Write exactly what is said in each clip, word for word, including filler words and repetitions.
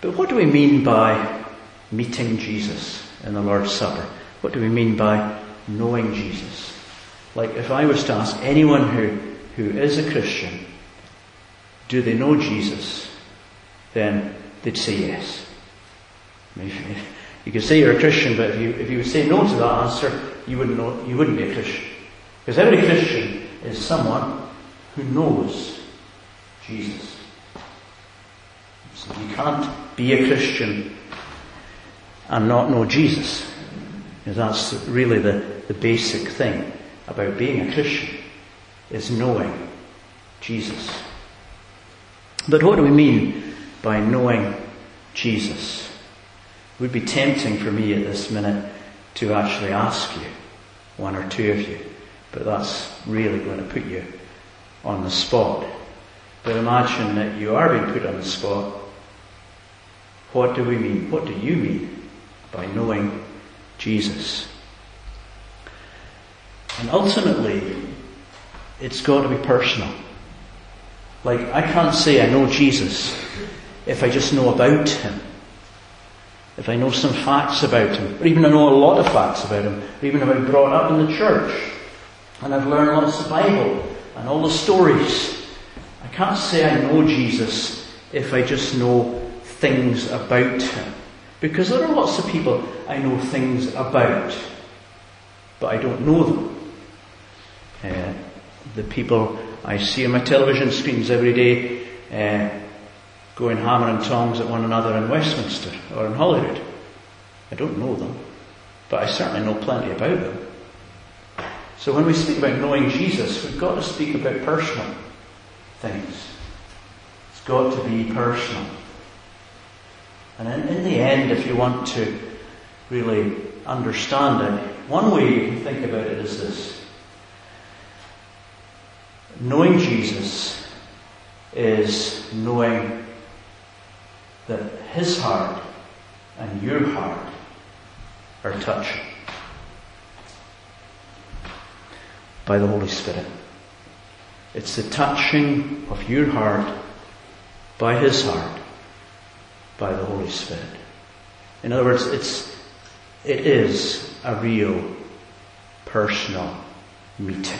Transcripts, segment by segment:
But what do we mean by meeting Jesus in the Lord's Supper? What do we mean by knowing Jesus? Like if I was to ask anyone who, who is a Christian, do they know Jesus? Then they'd say yes. You could say you're a Christian, but if you if you would say no to that answer, you wouldn't know you wouldn't be a Christian. Because every Christian is someone who knows Jesus. So you can't be a Christian and not know Jesus. Because that's really the, the basic thing about being a Christian, is knowing Jesus. But what do we mean by knowing Jesus? It would be tempting for me at this minute to actually ask you, one or two of you, but that's really going to put you on the spot. But imagine that you are being put on the spot. What do we mean? What do you mean by knowing Jesus? And ultimately, it's got to be personal. Like, I can't say I know Jesus if I just know about him. If I know some facts about him, or even I know a lot of facts about him, or even if I've been brought up in the church, and I've learned lots of the Bible, and all the stories. I can't say I know Jesus if I just know things about him. Because there are lots of people I know things about, but I don't know them. Uh, the people I see on my television screens every day, uh, going hammer and tongs at one another in Westminster or in Holyrood. I don't know them, but I certainly know plenty about them. So when we speak about knowing Jesus, we've got to speak about personal things. It's got to be personal. And in, in the end, if you want to really understand it, one way you can think about it is this. Knowing Jesus is knowing that his heart and your heart are touched by the Holy Spirit. It's the touching of your heart by his heart by the Holy Spirit. In other words, it's it is a real personal meeting.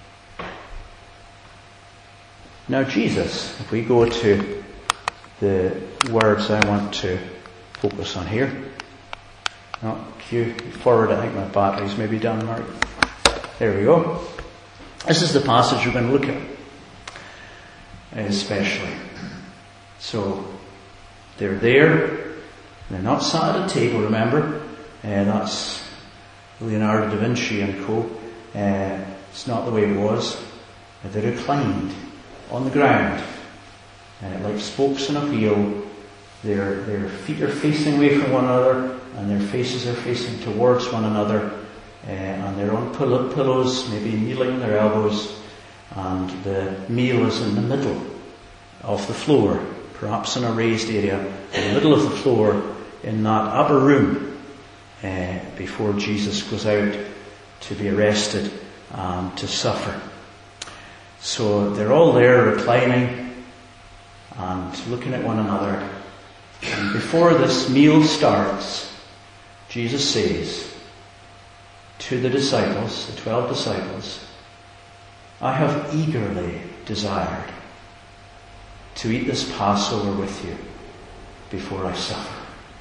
Now Jesus, if we go to the words I want to focus on here. Oh, cue forward, I think my battery's maybe done, Mark. There we go. This is the passage we're going to look at, especially. So, they're there. They're not sat at a table, remember? Uh, that's Leonardo da Vinci and co. Uh, it's not the way it was. They're reclined on the ground. Uh, like spokes in a wheel. Their, their feet are facing away from one another, and their faces are facing towards one another, uh, and they're on pill- pillows, maybe kneeling on their elbows, and the meal is in the middle of the floor, perhaps in a raised area, in the middle of the floor, in that upper room, uh, before Jesus goes out to be arrested and to suffer. So they're all there reclining and looking at one another. And before this meal starts, Jesus says to the disciples, the twelve disciples, I have eagerly desired to eat this Passover with you before I suffer.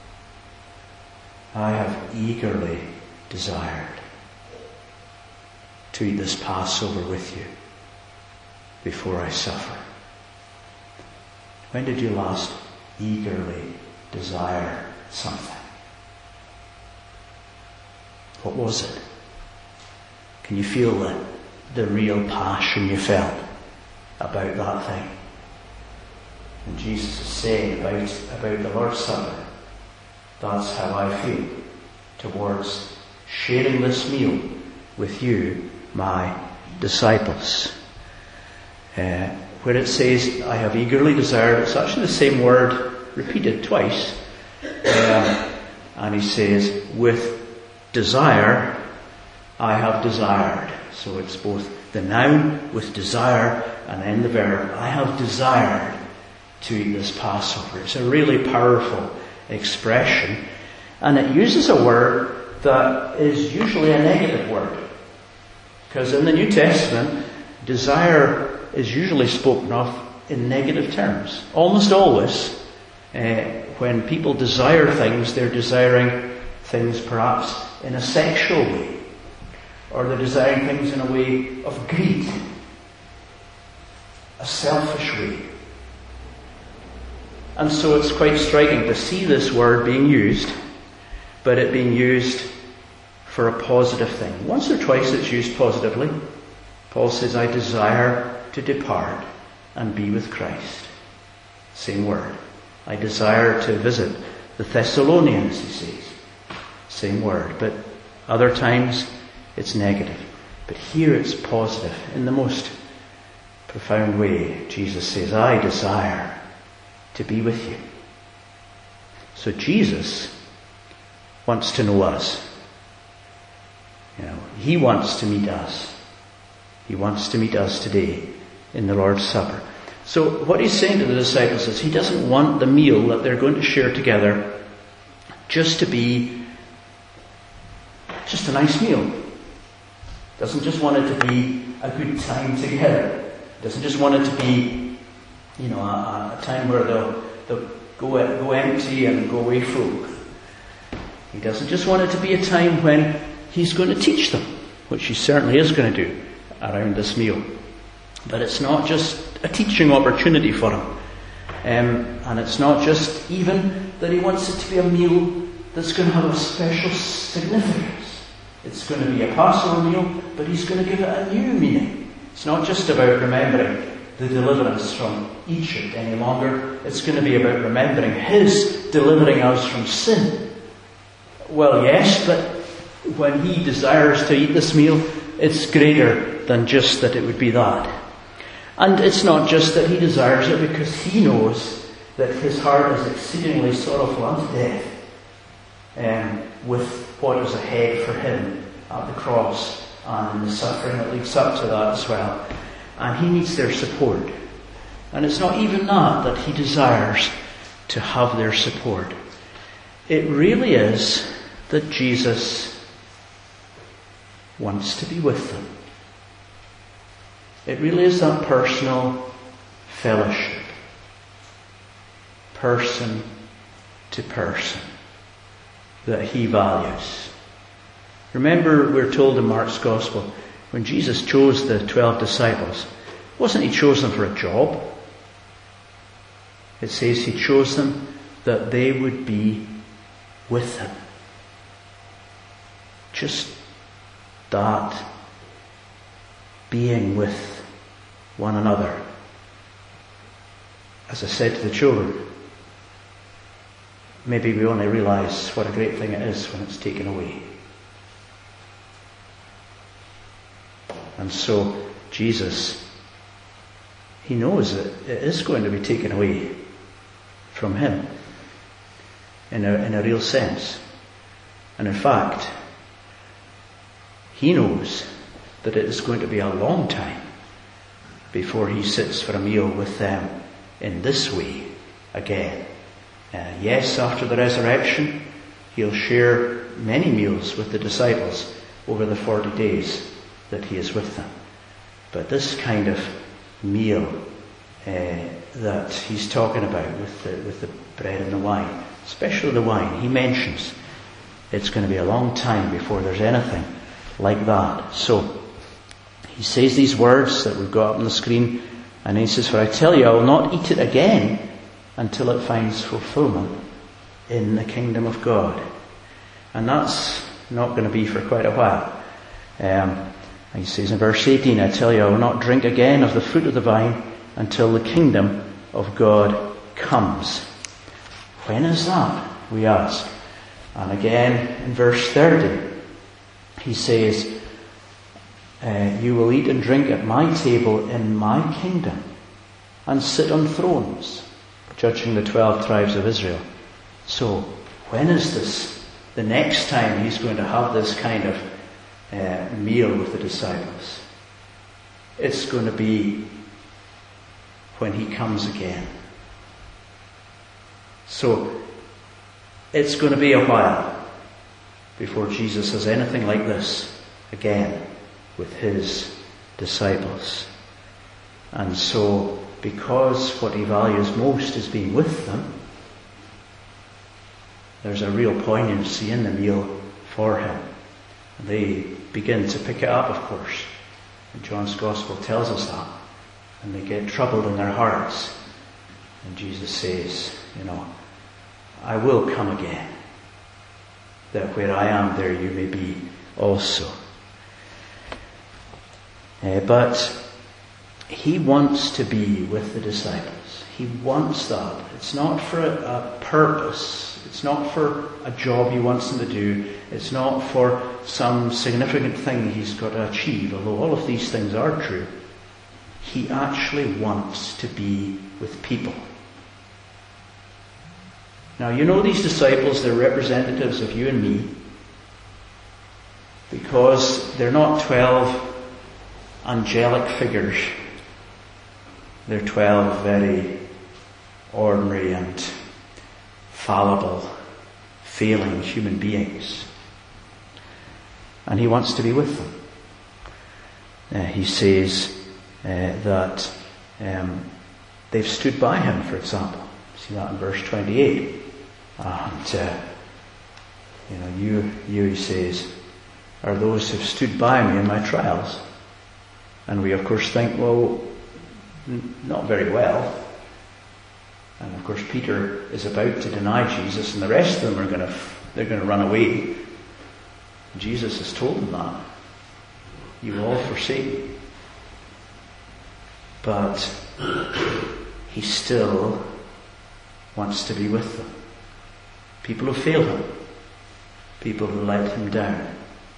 I have eagerly desired to eat this Passover with you before I suffer. When did you last eagerly desire something? What was it? Can you feel the, the real passion you felt about that thing? And Jesus is saying about, about the Lord's Supper, that's how I feel towards sharing this meal with you, my disciples. Uh, where it says, I have eagerly desired, it's actually the same word repeated twice. Uh, and he says, with desire, I have desired. So it's both the noun with desire and then the verb. I have desired to eat this Passover. It's a really powerful expression, and it uses a word that is usually a negative word. Because in the New Testament, desire is usually spoken of in negative terms. Almost always, uh, when people desire things, they're desiring things perhaps in a sexual way, or they're desiring things in a way of greed, a selfish way. And so it's quite striking to see this word being used, but it being used for a positive thing. Once or twice it's used positively. Paul says, I desire to depart and be with Christ. Same word. I desire to visit the Thessalonians, he says. Same word. But other times it's negative. But here it's positive. In the most profound way, Jesus says, I desire to be with you. So Jesus wants to know us. You know, he wants to meet us. He wants to meet us today in the Lord's Supper. So what he's saying to the disciples is he doesn't want the meal that they're going to share together just to be just a nice meal. Doesn't just want it to be a good time together. Doesn't just want it to be, you know, a, a time where they'll, they'll go, go empty and go away full. He doesn't just want it to be a time when he's going to teach them, which he certainly is going to do around this meal. But it's not just a teaching opportunity for him. Um, and it's not just even that he wants it to be a meal that's going to have a special significance. It's going to be a Passover meal, but he's going to give it a new meaning. It's not just about remembering the deliverance from Egypt any longer. It's going to be about remembering his delivering us from sin. Well, yes, but when he desires to eat this meal, it's greater than just that it would be that. And it's not just that he desires it because he knows that his heart is exceedingly sorrowful unto death, um, with what is ahead for him at the cross and the suffering that leads up to that as well. And he needs their support. And it's not even that that he desires to have their support. It really is that Jesus wants to be with them. It really is that personal fellowship, person to person, that he values. Remember, we're told in Mark's Gospel, when Jesus chose the twelve disciples, wasn't he chose them for a job? It says he chose them that they would be with him. Just that being with one another. As I said to the children, maybe we only realise what a great thing it is when it's taken away. And so Jesus, he knows that it is going to be taken away from him in a, in a real sense. And in fact, he knows that it is going to be a long time before he sits for a meal with them in this way again. Uh, yes, after the resurrection, he'll share many meals with the disciples over the forty days that he is with them. But this kind of meal uh, that he's talking about with the, with the bread and the wine, especially the wine, he mentions it's going to be a long time before there's anything like that. So he says these words that we've got up on the screen, and he says, for I tell you, I will not eat it again until it finds fulfillment in the kingdom of God. And that's not going to be for quite a while. Um, he says in verse eighteen, I tell you, I will not drink again of the fruit of the vine until the kingdom of God comes. When is that? We ask. And again in verse thirty, he says, uh, you will eat and drink at my table in my kingdom and sit on thrones, judging the twelve tribes of Israel. So, when is this? The next time he's going to have this kind of uh, meal with the disciples. It's going to be when he comes again. So, it's going to be a while before Jesus has anything like this again with his disciples. And so, because what he values most is being with them, there's a real poignancy in the meal for him. They begin to pick it up, of course. And John's Gospel tells us that. And they get troubled in their hearts. And Jesus says, you know, I will come again, that where I am, there you may be also. Uh, but he wants to be with the disciples. He wants that. It's not for a, a purpose. It's not for a job he wants them to do. It's not for some significant thing he's got to achieve, although all of these things are true. He actually wants to be with people. Now, you know these disciples, they're representatives of you and me, because they're not twelve angelic figures. They're twelve very ordinary and fallible, failing human beings. And he wants to be with them. Uh, he says uh, that um, they've stood by him, for example. See that in verse twenty-eight. And, uh, you know, you, you, he says, are those who've stood by me in my trials. And we, of course, think, well, n- not very well. And, of course, Peter is about to deny Jesus, and the rest of them are going to, they're going to run away. Jesus has told them that. You will all forsake me. But he still wants to be with them. People who failed him. People who let him down.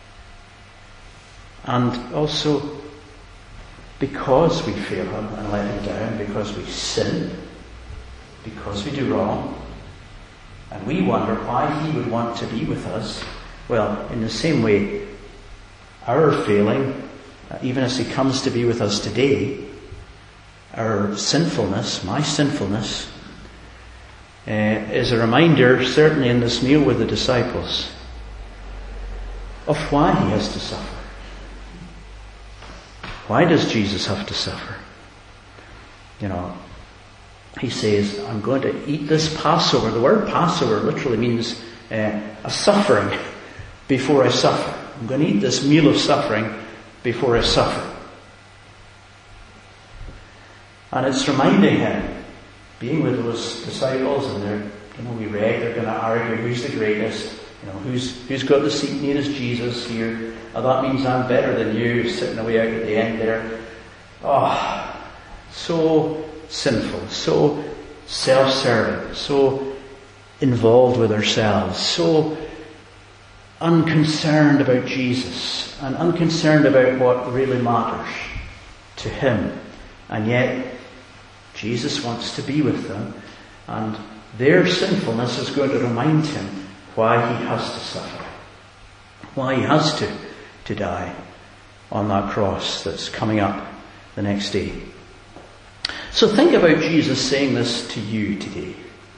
And also, because we fail him and let him down, because we sin, because we do wrong, and we wonder why he would want to be with us, well, in the same way, our failing, even as he comes to be with us today, our sinfulness, my sinfulness, Uh, is a reminder, certainly in this meal with the disciples, of why he has to suffer. Why does Jesus have to suffer? You know, he says, I'm going to eat this Passover. The word Passover literally means uh, a suffering before I suffer. I'm going to eat this meal of suffering before I suffer. And it's reminding him, being with those disciples, and they're, you know, we read, they're going to argue who's the greatest, you know, who's who's got the seat nearest Jesus here. Oh, that means I'm better than you, sitting away out at the end there. Oh, so sinful, so self-serving, so involved with ourselves, so unconcerned about Jesus, and unconcerned about what really matters to him. And yet, Jesus wants to be with them, and their sinfulness is going to remind him why he has to suffer, why he has to, to die on that cross that's coming up the next day. So think about Jesus saying this to you today.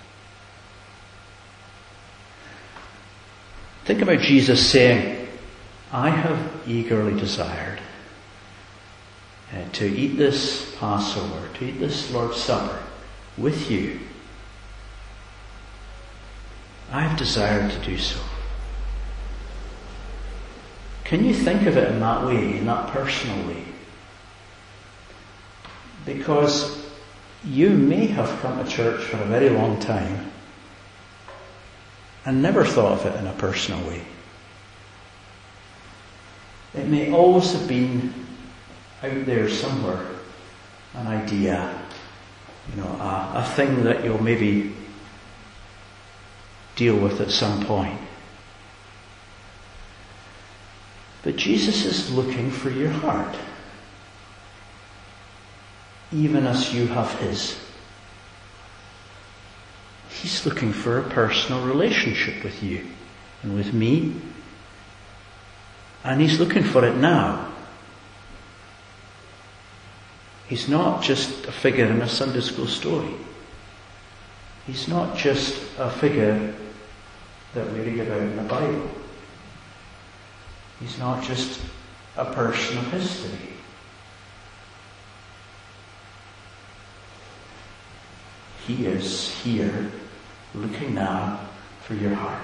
Think about Jesus saying, I have eagerly desired Uh, to eat this Passover, to eat this Lord's Supper with you. I've desired to do so. Can you think of it in that way, in that personal way? Because you may have come to church for a very long time and never thought of it in a personal way. It may always have been out there somewhere, an idea, you know, a, a thing that you'll maybe deal with at some point. But Jesus is looking for your heart, even as you have his. He's looking for a personal relationship with you and with me, and he's looking for it now. He's not just a figure in a Sunday school story. He's not just a figure that we read about in the Bible. He's not just a person of history. He is here, looking now for your heart.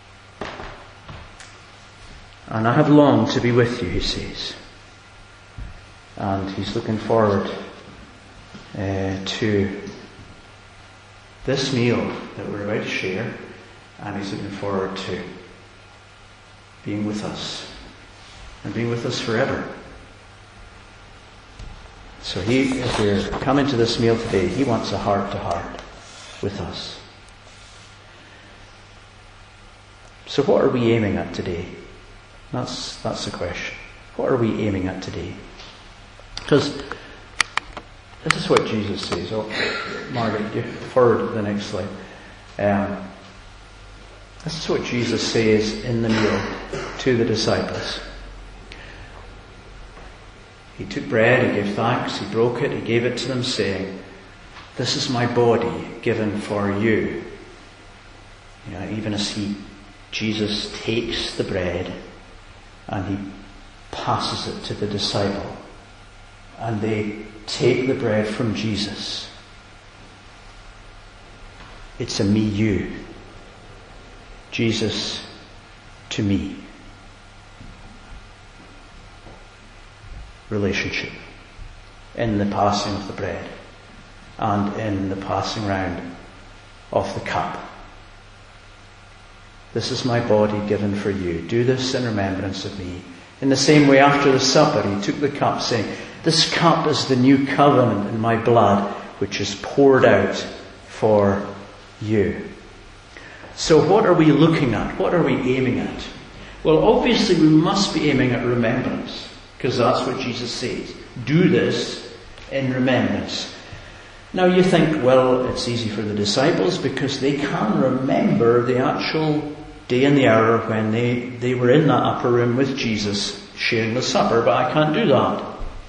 And I have longed to be with you, he says. And he's looking forward uh, to this meal that we're about to share. And he's looking forward to being with us. And being with us forever. So he, if we're coming to this meal today, he wants a heart-to-heart with us. So what are we aiming at today? That's that's the question. What are we aiming at today? Because this is what Jesus says. Oh, Margaret, you forward to the next slide. Um, this is what Jesus says in the meal to the disciples. He took bread, he gave thanks, he broke it, he gave it to them, saying, "This is my body given for you." You know, even as he, Jesus takes the bread and he passes it to the disciple, and they take the bread from Jesus. It's a me, you. Jesus to me. Relationship in the passing of the bread and in the passing round of the cup. This is my body given for you. Do this in remembrance of me. In the same way, after the supper, he took the cup, saying, "This cup is the new covenant in my blood, which is poured out for you." So what are we looking at? What are we aiming at? Well, obviously we must be aiming at remembrance, because that's what Jesus says. Do this in remembrance. Now you think, well, it's easy for the disciples because they can remember the actual day and the hour when they, they were in that upper room with Jesus sharing the supper, but I can't do that.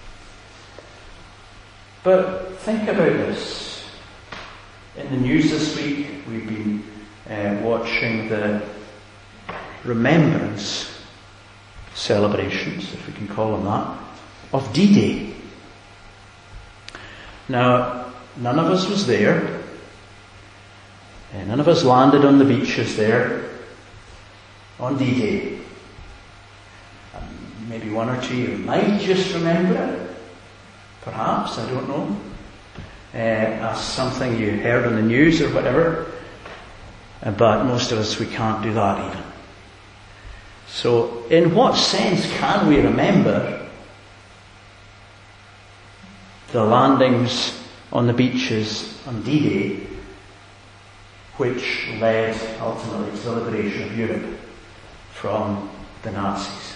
But think about this. In the news this week, we've been uh, watching the remembrance celebrations, if we can call them that, of D-Day. Now, none of us was there. And none of us landed on the beaches there on D-Day. Um, maybe one or two you might just remember it. Perhaps, I don't know. Uh, as something you heard on the news or whatever. Uh, but most of us, we can't do that even. So, in what sense can we remember the landings on the beaches on D-Day, which led ultimately to the liberation of Europe from the Nazis?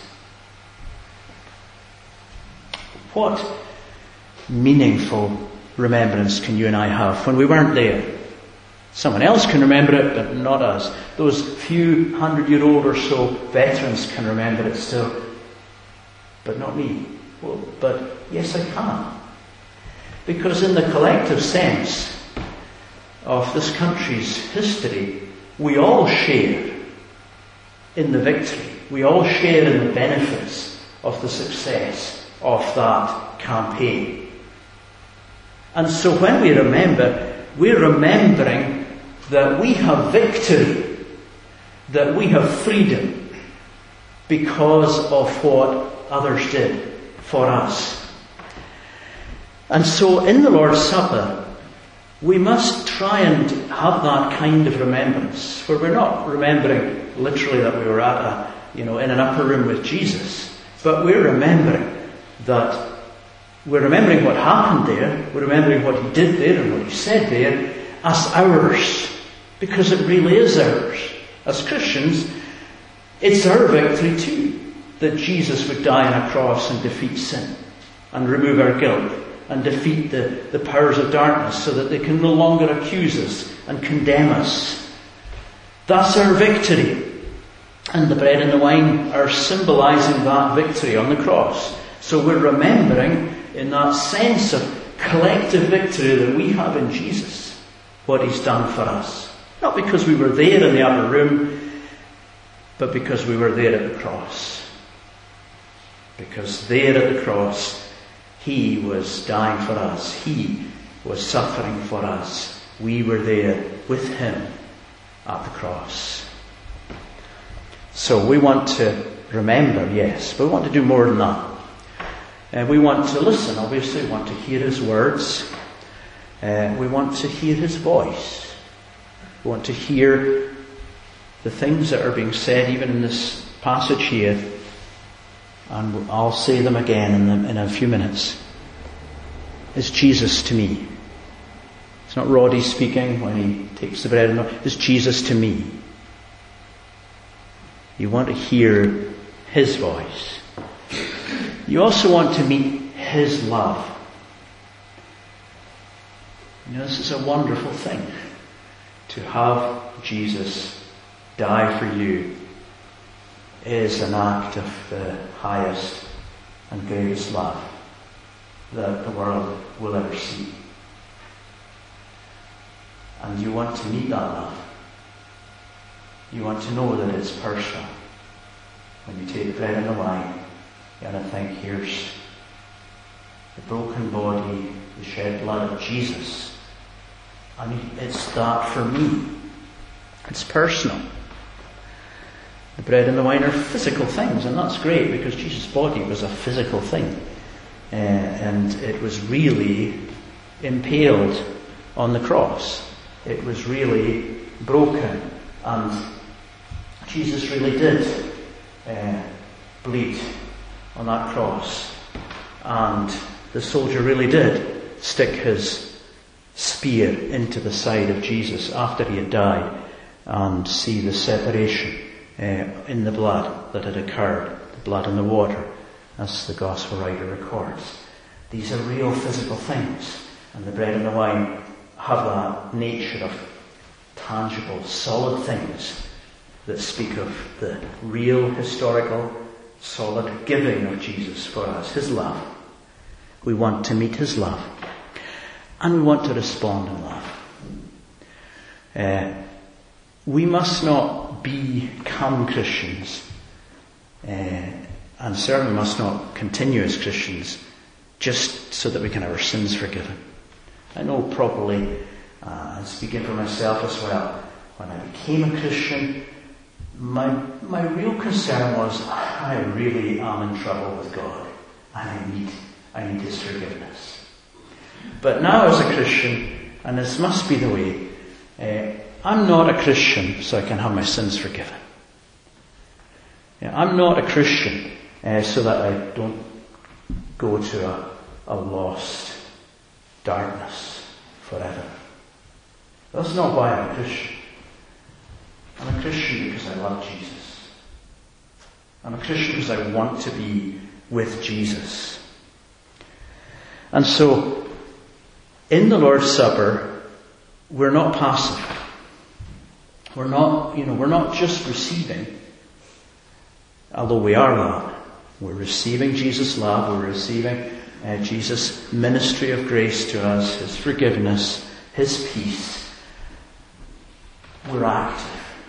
What meaningful remembrance can you and I have when we weren't there? Someone else can remember it, but not us. Those few hundred-year-old or so veterans can remember it still, but not me. Well, but yes, I can. Because in the collective sense of this country's history, we all share in the victory. We all share in the benefits of the success of that campaign. And so when we remember, we're remembering that we have victory, that we have freedom because of what others did for us. And so in the Lord's Supper, we must try and have that kind of remembrance, where we're not remembering literally that we were at a, you know, in an upper room with Jesus, but we're remembering that we're remembering what happened there, we're remembering what he did there and what he said there as ours, because it really is ours. As Christians, it's our victory too, that Jesus would die on a cross and defeat sin and remove our guilt and defeat the, the powers of darkness so that they can no longer accuse us and condemn us. That's our victory. And the bread and the wine are symbolizing that victory on the cross. So we're remembering in that sense of collective victory that we have in Jesus. what he's done for us. Not because we were there in the upper room, but because we were there at the cross. Because there at the cross, he was dying for us. He was suffering for us. We were there with him at the cross. So we want to remember, yes, but we want to do more than that. Uh, we want to listen, obviously. We want to hear his words. Uh, we want to hear his voice. We want to hear the things that are being said even in this passage here. And I'll say them again in, the, in a few minutes. Is Jesus to me? It's not Roddy speaking when he takes the bread and the... Is Jesus to me? You want to hear his voice. You also want to meet his love. You know, this is a wonderful thing. To have Jesus die for you is an act of the highest and greatest love that the world will ever see. And you want to meet that love. You want to know that it's personal. When you take the bread and the wine, you want to think, here's the broken body, the shed blood of Jesus. And it's that for me. It's personal. The bread and the wine are physical things, and that's great because Jesus' body was a physical thing. Uh, and it was really impaled on the cross. It was really broken. And Jesus really did uh, bleed on that cross. And the soldier really did stick his spear into the side of Jesus after he had died and see the separation uh, in the blood that had occurred, the blood and the water, as the gospel writer records. These are real physical things, and the bread and the wine have that nature of tangible, solid things that speak of the real, historical, solid giving of Jesus for us, his love. We want to meet his love, and we want to respond in love. Uh, we must not become Christians, uh, and certainly must not continue as Christians just so that we can have our sins forgiven. I know probably, uh, and speaking for myself as well, when I became a Christian, my my real concern was I really am in trouble with God, and I need I need his forgiveness. But now as a Christian, and this must be the way, uh, I'm not a Christian so I can have my sins forgiven. Yeah, I'm not a Christian uh, so that I don't go to a, a lost darkness forever. That's not why I'm a Christian. I'm a Christian because I love Jesus. I'm a Christian because I want to be with Jesus. And so, in the Lord's Supper, we're not passive. We're not, you know, we're not just receiving, although we are that. We're receiving Jesus' love, we're receiving uh, Jesus' ministry of grace to us, his forgiveness, his peace. We're active.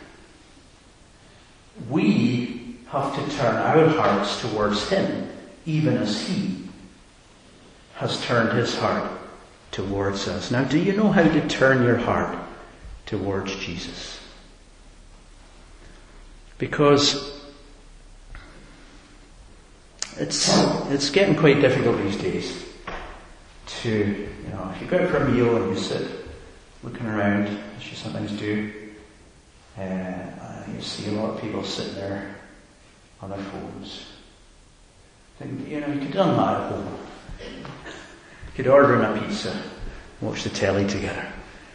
We have to turn our hearts towards him, even as he has turned his heart towards us. Now, do you know how to turn your heart towards Jesus? Because it's it's getting quite difficult these days to, you know, if you go out for a meal and you sit looking around, as you sometimes do, uh, you see a lot of people sitting there on their phones. Think, you know, you could have done that at home. You could order in a pizza, watch the telly together.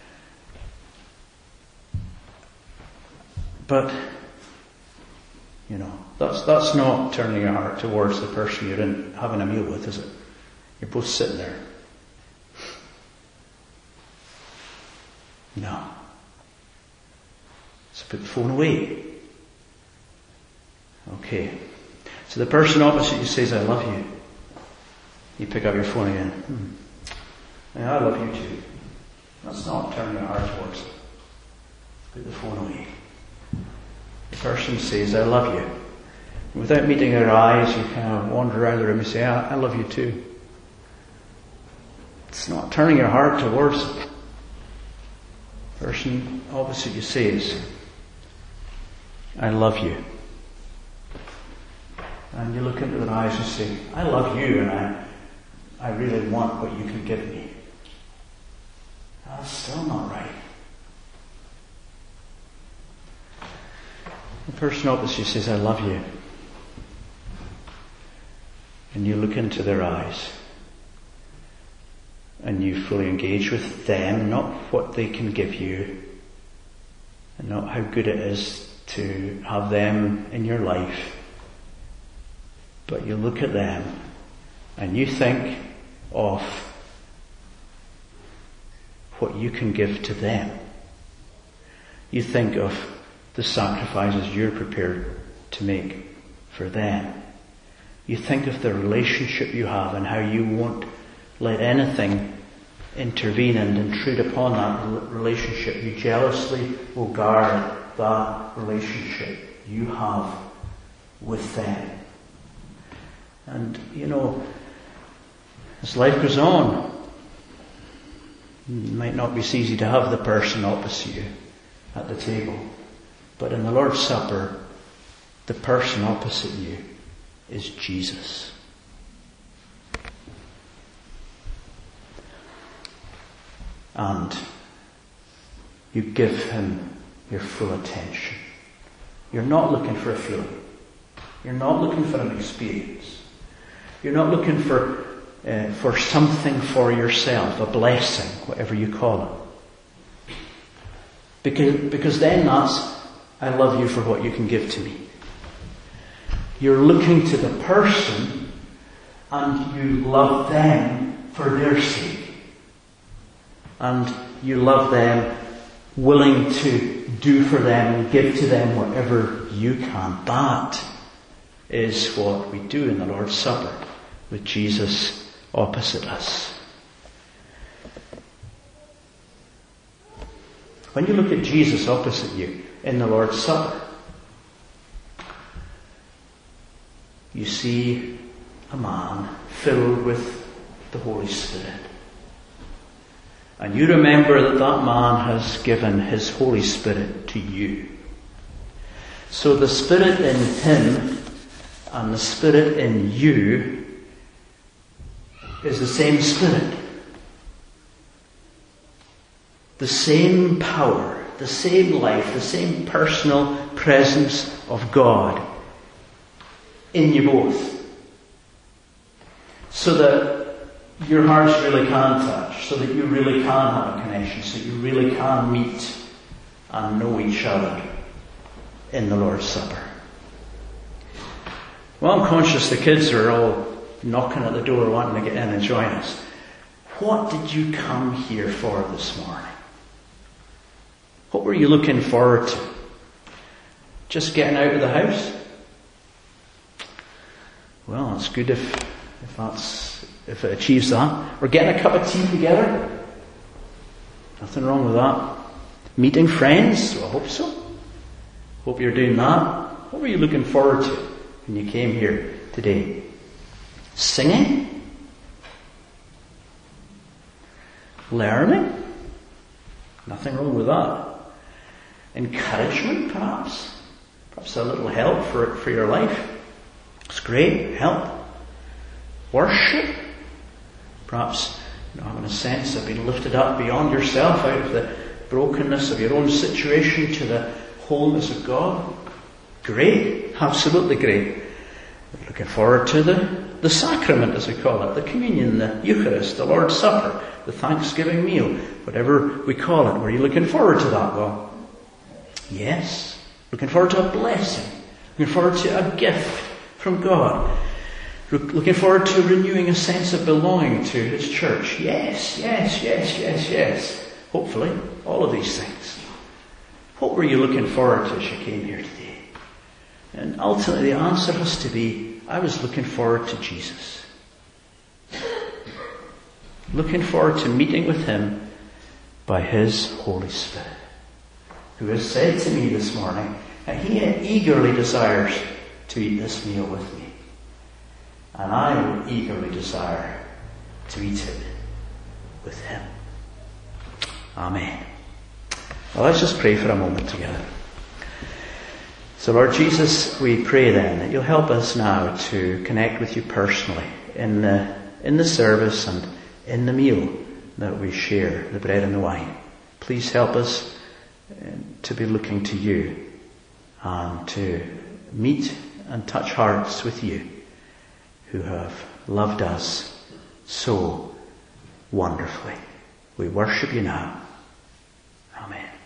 But, you know, that's that's not turning your heart towards the person you're in having a meal with, is it? You're both sitting there. No. So put the phone away. Okay. So the person opposite you says, I love you. You pick up your phone again. Hmm. Yeah, I love you too. That's not turning your heart towards it. Put the phone away. The person says, I love you. And without meeting their eyes, you kind of wander around the room and say, I, I love you too. It's not turning your heart towards it. The person opposite you says, I love you. And you look into their eyes and say, I love you and I, I really want what you can give me. That's still not right. The person opposite you says, I love you. And you look into their eyes. And you fully engage with them, not what they can give you. And not how good it is to have them in your life. But you look at them and you think of what you can give to them. You think of the sacrifices you're prepared to make for them. You think of the relationship you have and how you won't let anything intervene and intrude upon that relationship. You jealously will guard that relationship you have with them. And, you know, as life goes on, it might not be so easy to have the person opposite you at the table. But in the Lord's Supper, the person opposite you is Jesus. And you give him your full attention. You're not looking for a feeling. You're not looking for an experience. You're not looking for uh, for something for yourself, a blessing, whatever you call it. Because, because then that's, I love you for what you can give to me. You're looking to the person and you love them for their sake. And you love them willing to do for them and give to them whatever you can. That is what we do in the Lord's Supper with Jesus opposite us. When you look at Jesus opposite you in the Lord's Supper, you see a man filled with the Holy Spirit. And you remember that that man has given his Holy Spirit to you. So the Spirit in him and the Spirit in you is the same Spirit. The same power, the same life, the same personal presence of God in you both. So that your hearts really can touch, so that you really can have a connection, so you really can meet and know each other in the Lord's Supper. Well, I'm conscious the kids are all knocking at the door wanting to get in and join us. What did you come here for this morning? What were you looking forward to? Just getting out of the house? Well, it's good if, if that's, if it achieves that. Or getting a cup of tea together? Nothing wrong with that. Meeting friends? Well, I hope so. Hope you're doing that. What were you looking forward to when you came here today? Singing? Learning? Nothing wrong with that. Encouragement, perhaps? Perhaps a little help for, for your life? It's great. Help. Worship? Perhaps, you know, having a sense of being lifted up beyond yourself, out of the brokenness of your own situation to the wholeness of God. Great. Absolutely great. We're looking forward to the The sacrament, as we call it, the communion, the Eucharist, the Lord's Supper, the Thanksgiving meal, whatever we call it. Were you looking forward to that? Well, yes. Looking forward to a blessing. Looking forward to a gift from God. Looking forward to renewing a sense of belonging to His church. Yes, yes, yes, yes, yes. Hopefully, all of these things. What were you looking forward to as you came here today? And ultimately, the answer has to be, I was looking forward to Jesus. Looking forward to meeting with Him by his Holy Spirit, who has said to me this morning that he eagerly desires to eat this meal with me. And I will eagerly desire to eat it with him. Amen. Well, let's just pray for a moment together. So Lord Jesus, we pray then that you'll help us now to connect with you personally in the, in the service and in the meal that we share, the bread and the wine. Please help us to be looking to you and to meet and touch hearts with you who have loved us so wonderfully. We worship you now. Amen.